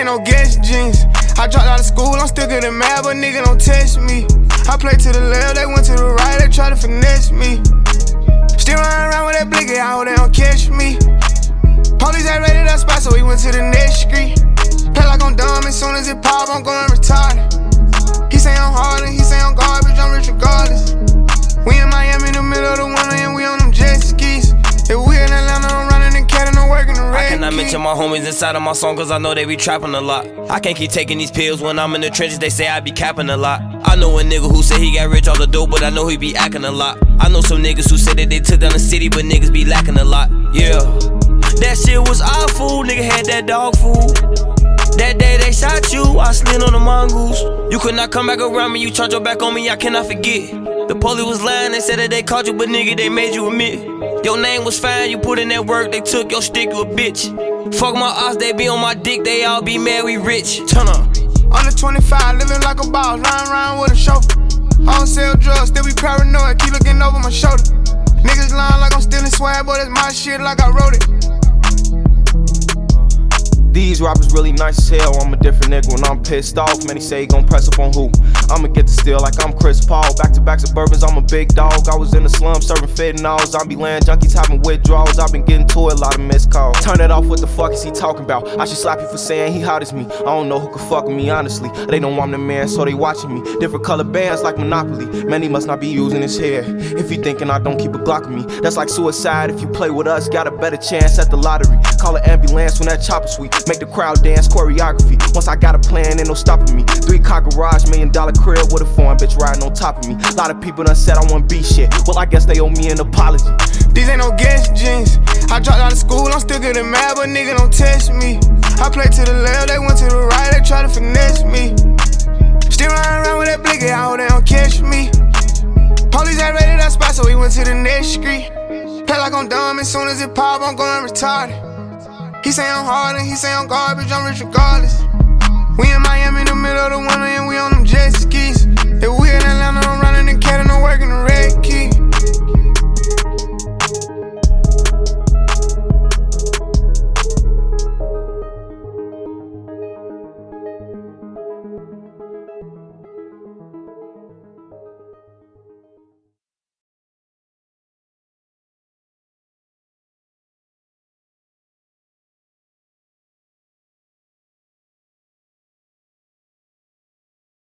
ain't no guess jeans. I dropped out of school, I'm still getting mad, but nigga don't test me. I played to the left, they went to the right, they try to finesse me. Still running around with that blicky, I hope they don't catch me. Police had raided that spot, so we went to the next street. Play like I'm dumb, as soon as it pop, I'm going retarded. He say I'm hard and he say I'm garbage, I'm rich regardless. We in Miami in the middle of the winter and we on them jet skis. If we in Atlanta, I'm running in Canada, I'm working the red I cannot key. mention my homies inside of my song cause I know they be trapping a lot. I can't keep taking these pills when I'm in the trenches, they say I be capping a lot. I know a nigga who said he got rich off the dope, but I know he be acting a lot. I know some niggas who said that they took down the city, but niggas be lacking a lot. Yeah, that shit was awful, nigga had that dog food. That day they shot you, I slid on the mongoose. You could not come back around me, you turned your back on me, I cannot forget. The police was lying, they said that they caught you, but nigga, they made you admit. Your name was fine, you put in that work, they took your stick, you a bitch. Fuck my ops, they be on my dick, they all be mad, we rich. Turn up. Under 25, living like a boss, riding around with a chauffeur. I don't sell drugs, still be paranoid, keep looking over my shoulder. Niggas lying like I'm stealing swag, but it's my shit like I wrote it. These rappers really nice as hell, I'm a different nigga when I'm pissed off. Many say he gon' press up on who? I'ma get the steal like I'm Chris Paul. Back-to-back Suburbans, I'm a big dog. I was in the slum serving fentanyl. Zombie land junkies having withdrawals. I've been getting to a lot of missed calls. Turn it off, what the fuck is he talking about? I should slap you for saying he hot as me. I don't know who can fuck with me, honestly. They know I'm the man, so they watching me. Different color bands like Monopoly. Man, he must not be using his hair. If he thinking I don't keep a Glock of me, that's like suicide. If you play with us, got a better chance at the lottery. Call an ambulance when that chopper sweet. Make the crowd dance, choreography. Once I got a plan, ain't no stopping me. 3-car garage, $1 million crib with a foreign bitch riding on top of me. A lot of people done said I want beat shit. Well, I guess they owe me an apology. These ain't no guess jeans. I dropped out of school, I'm still getting mad, but nigga don't test me. I played to the left, they went to the right, they try to finesse me. Still running around with that blicky, I hope they don't catch me. Police had raided that spot, so we went to the next street. Play like I'm dumb, as soon as it pop, I'm going retarded. He say I'm hard and he say I'm garbage, I'm rich regardless.